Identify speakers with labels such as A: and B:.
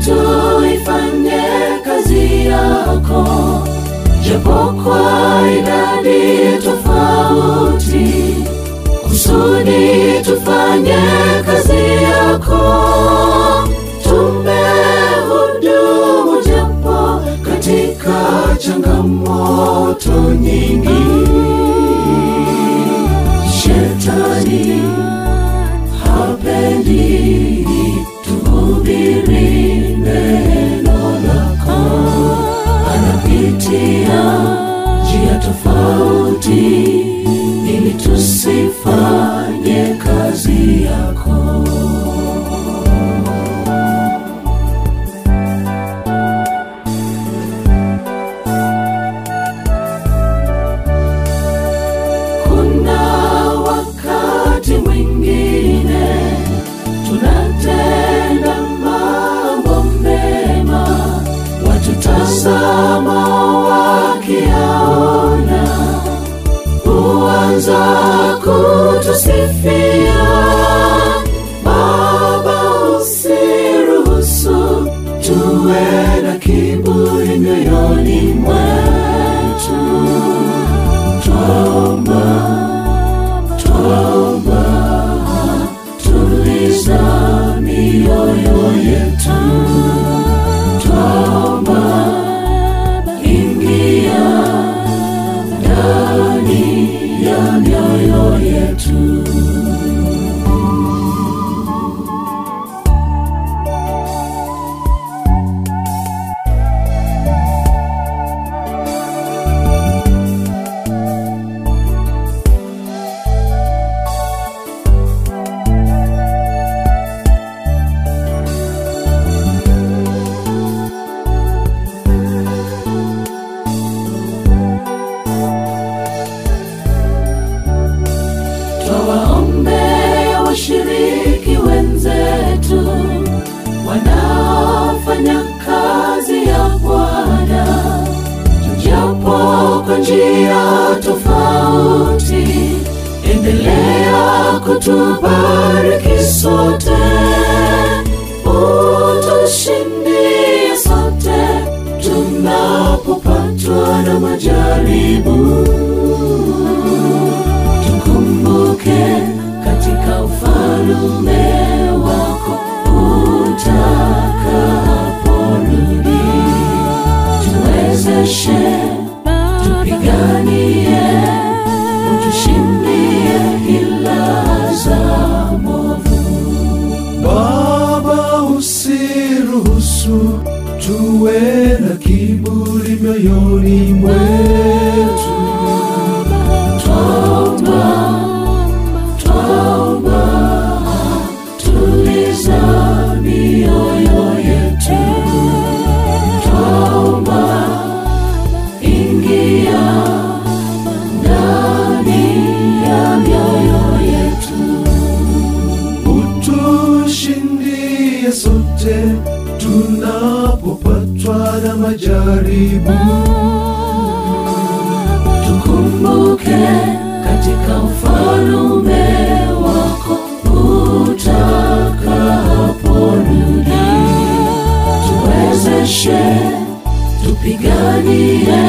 A: tuifanye kazi yako, japo kwa idadi tofauti, kusudi tufanye kazi yako. Tumehudumu japo katika changamoto nyingi. Shetani hapendi tuhubiri neno lako, anapitia njia tofauti ili tusifanye kazi yako. Kuna wakati mwingine tunatenda mambo mema, watu tazama wakiaona, huanza kutusifia. Baba, usiruhusu tuwe na kiburi mioyoni mwetu. Twaomba, tuliza mioyo yetu. Twaomba, ingia ndani ya mioyo yetu. Twawaombea washiriki wenzetu wanaofanya kazi ya Bwana, japo kwa njia tofauti. Endelea kutubariki sote, utushindie sote tunapopatwa na majaribu. Tukumbuke katika ufalme wako utakaporudi. Tuwezeshe, tupiganie, utushindie hila za mwovu.
B: Baba, usiruhusu tuwe na kiburi mioyoni mwetu. Twaomba, tuliza mioyo yetu. Twaomba, ingia ndani ya mioyo yetu. Utushindie sote tunapopatwa na majaribu. Tukumbuke katika ufalme wako utakaporudi. Tuwezeshe, tupiganie,